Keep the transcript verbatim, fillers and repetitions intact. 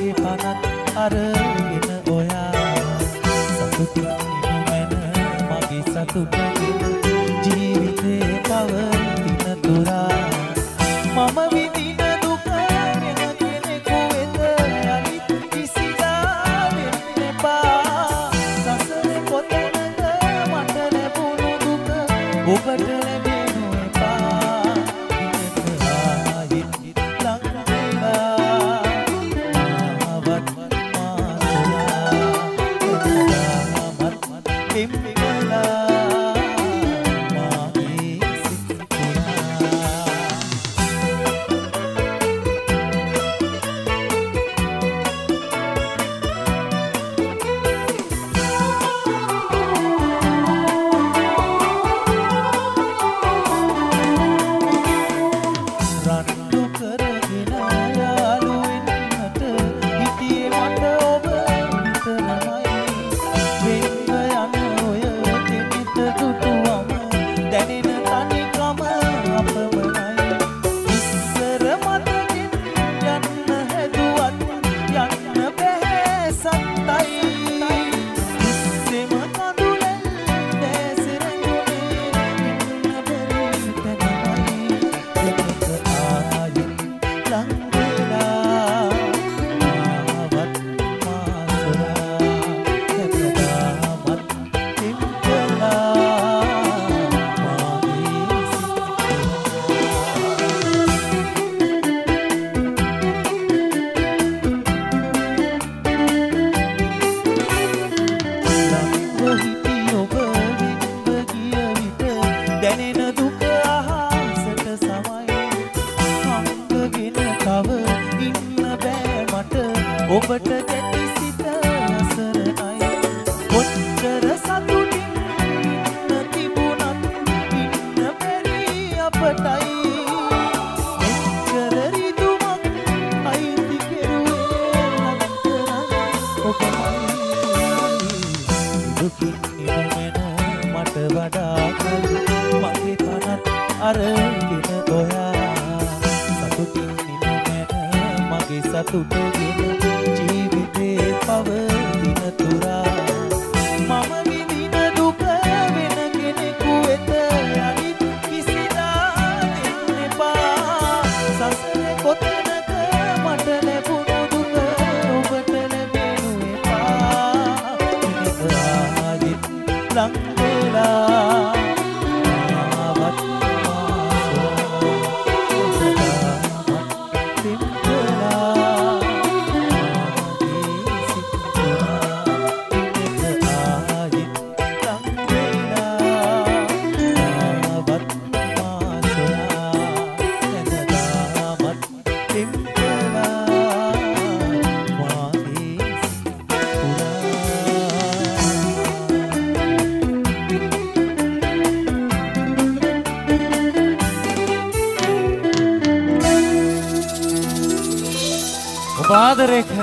මගේ පනත් අරගෙන ඔයා සතුටින් නිනුමැන මගේ සතුටගෙන ජීවිතේ පවතින තුරා මම විඳින දුක වෙන කෙනෙකු වෙත අනිත් කිසිදා වෙන්න එපා සසරේ කොතැනද මට ලැබුණු දුක ඔබට ලැබෙනු එපා ආයෙත් ළඟ වෙලා ආවත් මාසලා එම්බෙලා ඔබට දැටි සිත අසරණයි කොච්චර සතුටින් තිබුණත් ඉන්න බැරි අපටයි මෙච්චර රිදුමක් අයිති කෙරුවේ නැත්නම් ඔබයි දුකින් නිවෙන මට වඩා කල් මගේ කනත් අරගෙන ඔයා සතුටින් නිවෙන මගේ සතුටගෙන ජීවිතේ පවතින තුරා මම විඳින දුක වෙන කෙනෙකු වෙත අනිත් කිසිදා දෙන්න එපා සසරේ කොතැනක මට ලැබුණු දුක ඔබට ලැබෙනු එපා ඉනික ආයෙත් ළඟ වෙලා ආවත් ආදරේ